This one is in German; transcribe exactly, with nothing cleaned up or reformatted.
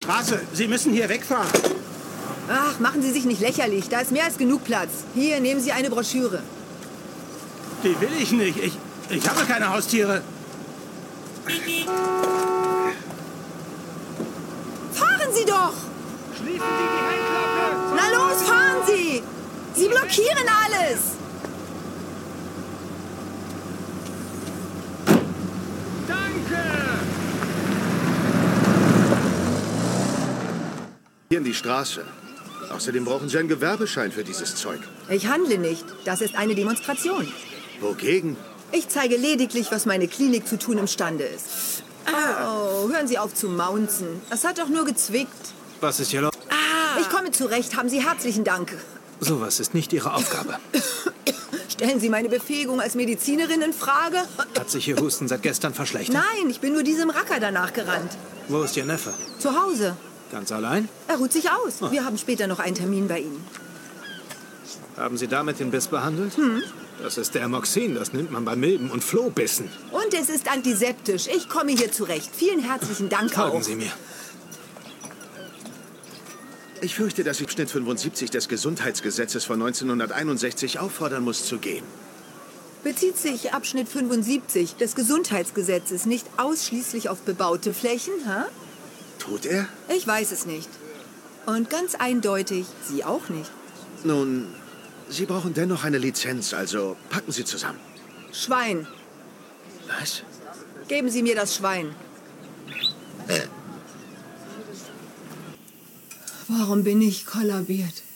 Straße. Sie müssen hier wegfahren. Ach, machen Sie sich nicht lächerlich. Da ist mehr als genug Platz. Hier, nehmen Sie eine Broschüre. Die will ich nicht. Ich, ich habe keine Haustiere. Fahren Sie doch! Schließen Sie die Heckklappe! Na los, fahren Sie! Sie blockieren alles! Danke! Hier in die Straße. Außerdem brauchen Sie einen Gewerbeschein für dieses Zeug. Ich handle nicht. Das ist eine Demonstration. Wogegen? Ich zeige lediglich, was meine Klinik zu tun imstande ist. Oh, hören Sie auf zu maunzen. Es hat doch nur gezwickt. Was ist hier los? Ich komme zurecht. Haben Sie herzlichen Dank. Sowas ist nicht Ihre Aufgabe. Stellen Sie meine Befähigung als Medizinerin in Frage? Hat sich Ihr Husten seit gestern verschlechtert? Nein, ich bin nur diesem Racker danach gerannt. Wo ist Ihr Neffe? Zu Hause. Ganz allein? Er ruht sich aus. Wir haben später noch einen Termin bei Ihnen. Haben Sie damit den Biss behandelt? Hm? Das ist der Amoxin, das nimmt man bei Milben- und Flohbissen. Und es ist antiseptisch. Ich komme hier zurecht. Vielen herzlichen Dank auch. Folgen Sie mir. Ich fürchte, dass ich Schnitt fünfundsiebzig des Gesundheitsgesetzes von neunzehnhunderteinundsechzig auffordern muss zu gehen. Bezieht sich Abschnitt fünfundsiebzig des Gesundheitsgesetzes nicht ausschließlich auf bebaute Flächen, ha? Tut er? Ich weiß es nicht. Und ganz eindeutig, Sie auch nicht. Nun, Sie brauchen dennoch eine Lizenz, also packen Sie zusammen. Schwein. Was? Geben Sie mir das Schwein. Warum bin ich kollabiert?